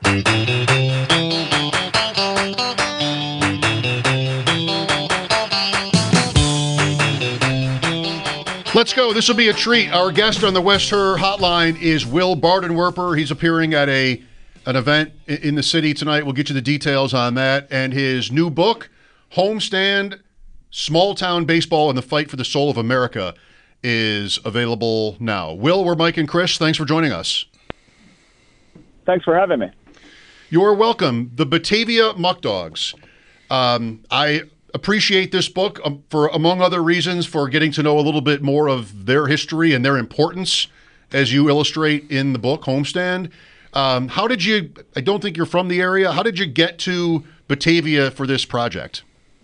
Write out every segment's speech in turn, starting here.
Let's go. This will be a treat. Our guest on the West Her Hotline is Will Bardenwerper. He's appearing at an event in the city tonight. We'll get you the details on that. And his new book, Homestand, Small Town Baseball and the Fight for the Soul of America, is available now. Will, we're Mike and Chris. Thanks for joining us. Thanks for having me. You're welcome. The Batavia Muck Dogs. I appreciate this book for, among other reasons, for getting to know a little bit more of their history and their importance, as you illustrate in the book, Homestand. How did you, I don't think you're from the area, how did you get to Batavia for this project?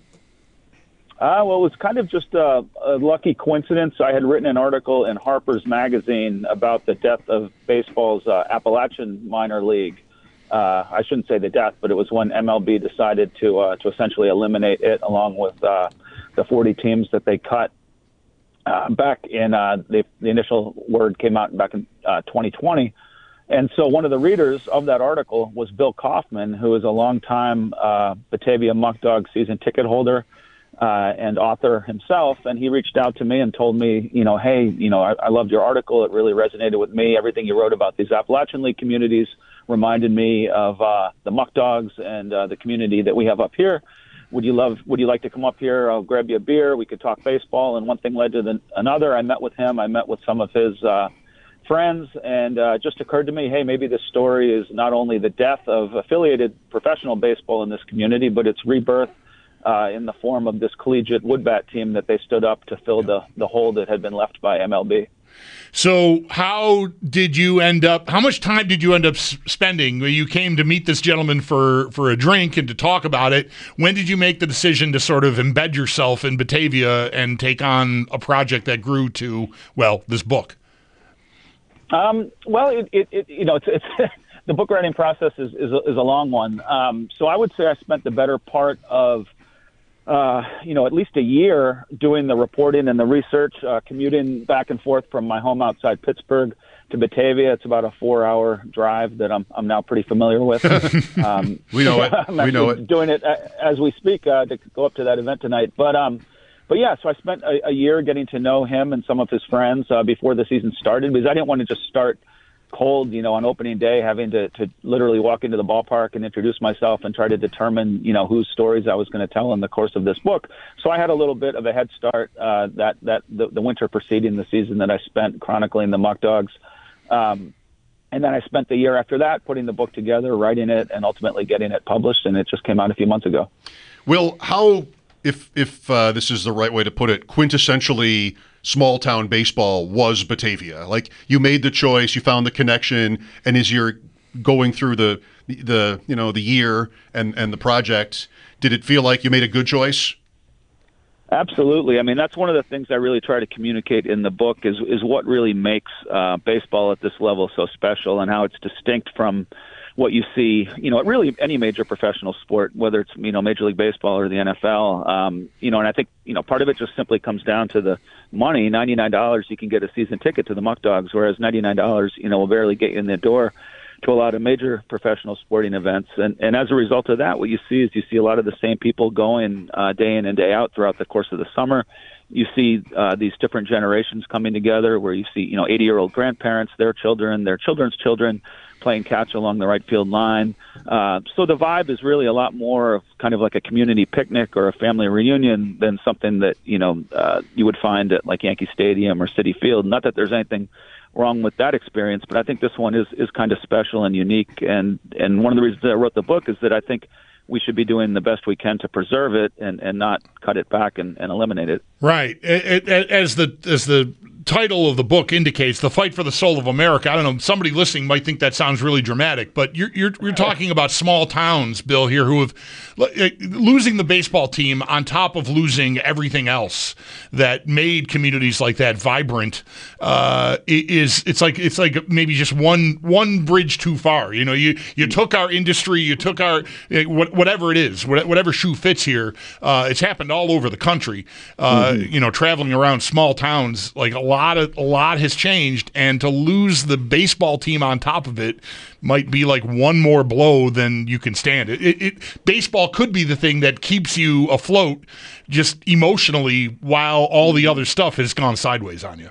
Well, it was kind of just a lucky coincidence. I had written an article in Harper's Magazine about the death of baseball's Appalachian minor league. I shouldn't say the death, but it was when MLB decided to essentially eliminate it, along with the 40 teams that they cut back in the initial word came out back in 2020. And so one of the readers of that article was Bill Kaufman, who is a longtime Batavia Muck Dog season ticket holder and author himself. And he reached out to me and told me, hey, I loved your article. It really resonated with me. Everything you wrote about these Appalachian League communities reminded me of the Muck Dogs and the community that we have up here. Would you like to come up here? I'll grab you a beer. We could talk baseball. And one thing led to another. I met with him. I met with some of his friends, and it just occurred to me, hey, maybe this story is not only the death of affiliated professional baseball in this community, but its rebirth in the form of this collegiate woodbat team that they stood up to fill the hole that had been left by MLB. So how much time did you end up spending? You came to meet this gentleman for a drink and to talk about it. When did you make the decision to sort of embed yourself in Batavia and take on a project that grew to, this book? It's the book writing process is a long one. So I would say I spent the better part of at least a year doing the reporting and the research, commuting back and forth from my home outside Pittsburgh to Batavia. It's about a 4-hour drive that I'm now pretty familiar with. We know it. We know it. Doing it as we speak to go up to that event tonight. But yeah, so I spent a year getting to know him and some of his friends before the season started, because I didn't want to just start cold, on opening day, having to literally walk into the ballpark and introduce myself and try to determine, whose stories I was going to tell in the course of this book. So I had a little bit of a head start the winter preceding the season that I spent chronicling the Muck Dogs. And then I spent the year after that putting the book together, writing it, and ultimately getting it published, and it just came out a few months ago. Will, how, if this is the right way to put it, quintessentially small town baseball was Batavia? Like, you made the choice, you found the connection, and as you're going through the year and the project, did it feel like you made a good choice? Absolutely. I mean, that's one of the things I really try to communicate in the book is what really makes baseball at this level so special, and how it's distinct from what you see, at really any major professional sport, whether it's, Major League Baseball or the NFL. And I think, part of it just simply comes down to the money. $99, you can get a season ticket to the Muck Dogs, whereas $99, will barely get you in the door to a lot of major professional sporting events. And as a result of that, what you see is a lot of the same people going day in and day out throughout the course of the summer. You see these different generations coming together, where you see, 80-year-old grandparents, their children, their children's children, playing catch along the right field line. So the vibe is really a lot more of kind of like a community picnic or a family reunion than something that, you would find at like Yankee Stadium or Citi Field. Not that there's anything wrong with that experience, but I think this one is kind of special and unique. And one of the reasons that I wrote the book is that I think we should be doing the best we can to preserve it and not cut it back and eliminate it. Right. As the title of the book indicates, The Fight for the Soul of America. I don't know, somebody listening might think that sounds really dramatic, but you're talking about small towns, Bill, here, who have losing the baseball team on top of losing everything else that made communities like that vibrant. It's like maybe just one bridge too far. You took our industry, you took our whatever it is, whatever shoe fits here. It's happened all over the country. Traveling around small towns, like a lot has changed, and to lose the baseball team on top of it might be like one more blow than you can stand. Baseball could be the thing that keeps you afloat just emotionally while all the other stuff has gone sideways on you.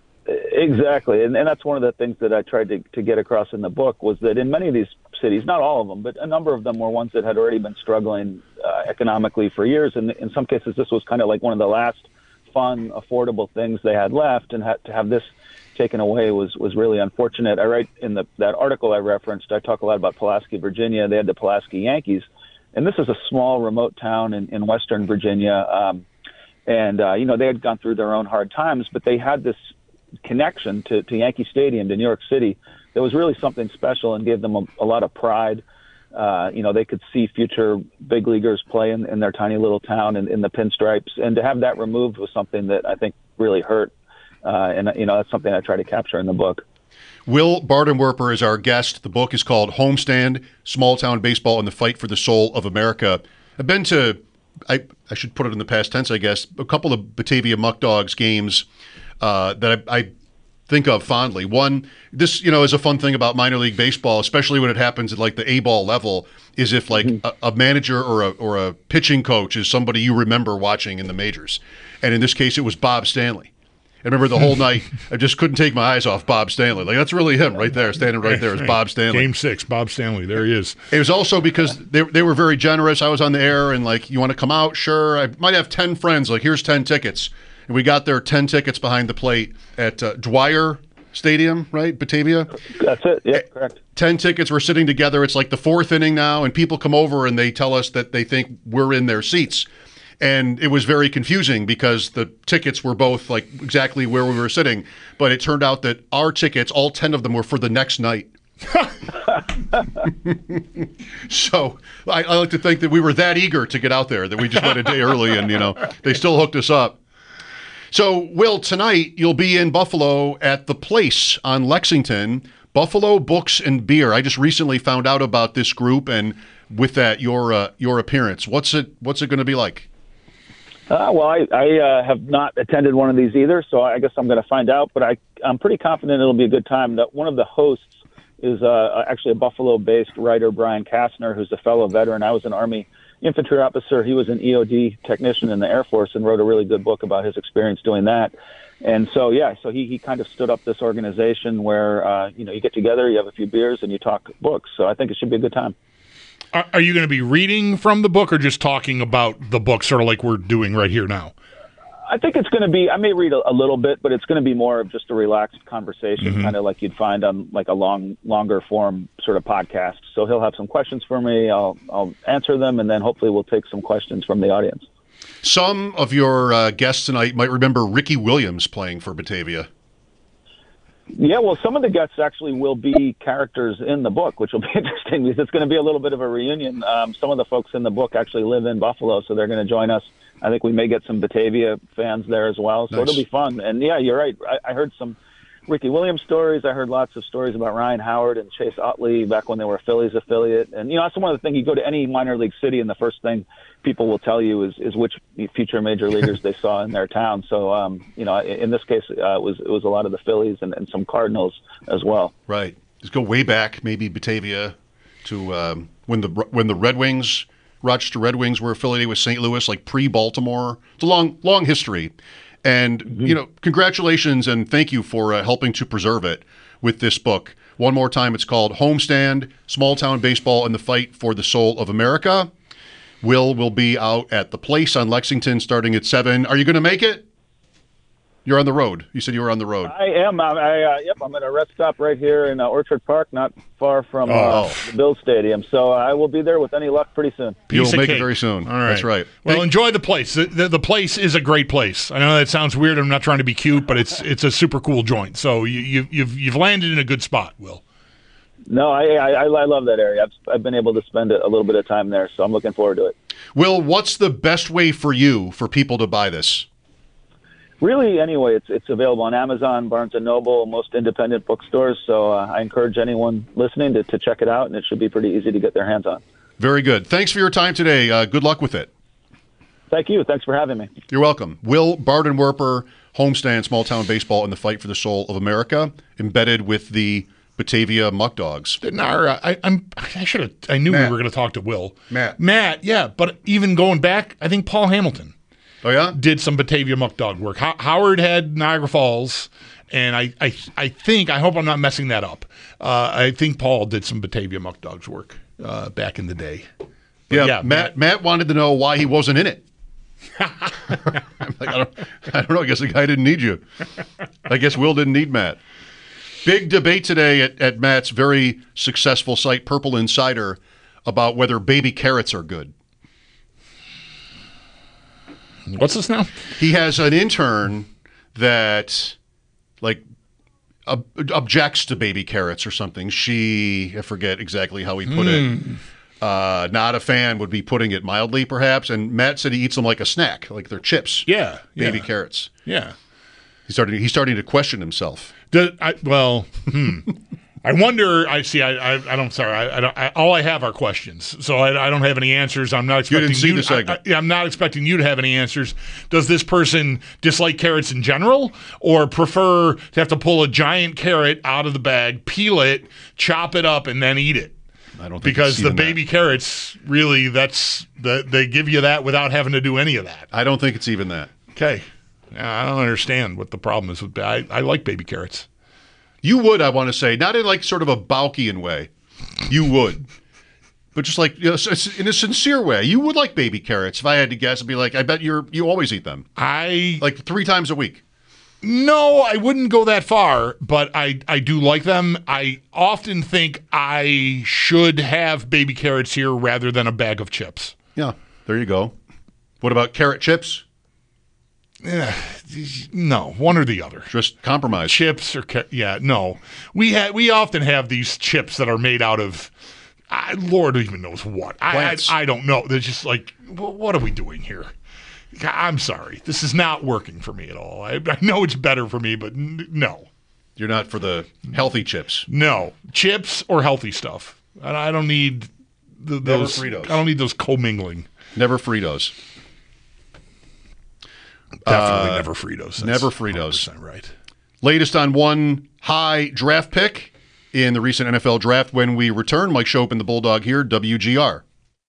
Exactly, and that's one of the things that I tried to get across in the book was that in many of these cities, not all of them, but a number of them were ones that had already been struggling economically for years, and in some cases this was kind of like one of the last fun, affordable things they had left, and to have this taken away was really unfortunate. I write in that article I referenced, I talk a lot about Pulaski, Virginia. They had the Pulaski Yankees, and this is a small, remote town in western Virginia, and they had gone through their own hard times, but they had this connection to Yankee Stadium, to New York City, that was really something special and gave them a lot of pride. They could see future big leaguers play in their tiny little town in the pinstripes, and to have that removed was something that I think really hurt. And that's something I try to capture in the book. Will Bardenwerper is our guest. The book is called Homestand, Small Town Baseball and the Fight for the Soul of America. I've been to, I should put it in the past tense, I guess, a couple of Batavia Muck Dogs games that I think of fondly. One, this is a fun thing about minor league baseball, especially when it happens at like the A-ball level, is if like a manager or a pitching coach is somebody you remember watching in the majors. And in this case, it was Bob Stanley. I remember the whole night, I just couldn't take my eyes off Bob Stanley. Like, that's really him right there, standing right there is Bob Stanley. Game 6, Bob Stanley, there he is. It was also because they were very generous. I was on the air and like, you want to come out? Sure. I might have 10 friends. Like, here's 10 tickets. And we got there 10 tickets behind the plate at Dwyer Stadium, right? Batavia? That's it. Yeah, correct. 10 tickets. We're sitting together. It's like the fourth inning now, and people come over and they tell us that they think we're in their seats. And it was very confusing because the tickets were both like exactly where we were sitting. But it turned out that our tickets, all 10 of them, were for the next night. So I like to think that we were that eager to get out there that we just went a day early and, they still hooked us up. So, Will, tonight you'll be in Buffalo at The Place on Lexington, Buffalo Books and Beer. I just recently found out about this group, and with that, your appearance. What's it going to be like? I have not attended one of these either, so I guess I'm going to find out. But I'm pretty confident it'll be a good time. That one of the hosts is actually a Buffalo-based writer, Brian Kastner, who's a fellow veteran. I was an Army infantry officer. He was an EOD technician in the Air Force and wrote a really good book about his experience doing that. And so he kind of stood up this organization where you get together, you have a few beers, and you talk books. So I think it should be a good time. Are you going to be reading from the book or just talking about the book, sort of like we're doing right here now? I think it's going to be, I may read a little bit, but it's going to be more of just a relaxed conversation, kind of like you'd find on like a longer form sort of podcast. So he'll have some questions for me. I'll answer them, and then hopefully we'll take some questions from the audience. Some of your guests tonight might remember Ricky Williams playing for Batavia. Yeah, well, some of the guests actually will be characters in the book, which will be interesting because it's going to be a little bit of a reunion. Some of the folks in the book actually live in Buffalo, so they're going to join us. I think we may get some Batavia fans there as well, so It'll be fun. And yeah, you're right. I heard some Ricky Williams stories. I heard lots of stories about Ryan Howard and Chase Utley back when they were a Phillies affiliate. And, that's one of the things. You go to any minor league city, and the first thing people will tell you is which future major leaguers they saw in their town. So, in this case, it was a lot of the Phillies and some Cardinals as well. Right. Just go way back, maybe Batavia, to when the Red Wings, Rochester Red Wings, were affiliated with St. Louis, like pre-Baltimore. It's a long history. And, congratulations and thank you for helping to preserve it with this book. One more time, it's called Homestand, Small Town Baseball and the Fight for the Soul of America. Will be out at The Place on Lexington starting at 7. Are you going to make it? You're on the road. You said you were on the road. I am. I'm at a rest stop right here in Orchard Park, not far from the Bills Stadium. So I will be there with any luck pretty soon. You'll make it very soon. All right. That's right. Well, enjoy The Place. The Place is a great place. I know that sounds weird. I'm not trying to be cute, but it's a super cool joint. So you've landed in a good spot, Will. No, I love that area. I've been able to spend a little bit of time there, so I'm looking forward to it. Will, what's the best way for people to buy this? Really, anyway, it's available on Amazon, Barnes & Noble, most independent bookstores. So I encourage anyone listening to check it out, and it should be pretty easy to get their hands on. Very good. Thanks for your time today. Good luck with it. Thank you. Thanks for having me. You're welcome. Will Bardenwerper, homestand, small town baseball, and the fight for the soul of America, embedded with the Batavia Muck Dogs. I knew Matt. we were going to talk to Will. Matt. Yeah. But even going back, I think Paul Hamilton Oh, yeah? did some Batavia Muck Dog work. Howard had Niagara Falls, and I think, I hope I'm not messing that up. I think Paul did some Batavia Muck Dogs work back in the day. But Yeah, Matt wanted to know why he wasn't in it. I'm like, I don't know. I guess the guy didn't need you. I guess Will didn't need Matt. Big debate today at Matt's very successful site, Purple Insider, about whether baby carrots are good. What's this now? He has an intern that, like, objects to baby carrots or something. I forget exactly how he put it. Not a fan would be putting it mildly, perhaps. And Matt said he eats them like a snack, like they're chips. Yeah. Baby carrots. Yeah. He's starting to question himself. I wonder. I see. I don't. Sorry. I don't. All I have are questions, so I don't have any ansers. I'm not expecting You didn't see the segment. I'm not expecting you to have any answers. Does this person dislike carrots in general, or prefer to have to pull a giant carrot out of the bag, peel it, chop it up, and then eat it? I don't think Because it's the even baby carrots, really, they give you that without having to do any of that. I don't think it's even that. Okay. I don't understand what the problem is with. I like baby carrots. You would, I want to say, not in like sort of a Baukian way. You would. But just like, in a sincere way. You would like baby carrots. If I had to guess, I'd be like, I bet you always eat them. Like 3 times a week. No, I wouldn't go that far, but I do like them. I often think I should have baby carrots here rather than a bag of chips. Yeah, there you go. What about carrot chips? No, one or the other. Just compromise. Chips or no. We often have these chips that are made out of Lord even knows what. Plants. I don't know. They're just like, what are we doing here? I'm sorry. This is not working for me at all. I know it's better for me, but no. You're not for the healthy chips. No. Chips or healthy stuff. I don't need those. Fritos. I don't need those commingling. Never Fritos. Definitely never Fritos. That's Never Fritos. 100% right. Latest on one high draft pick in the recent NFL draft. When we return, Mike Schopp and the Bulldog here, WGR.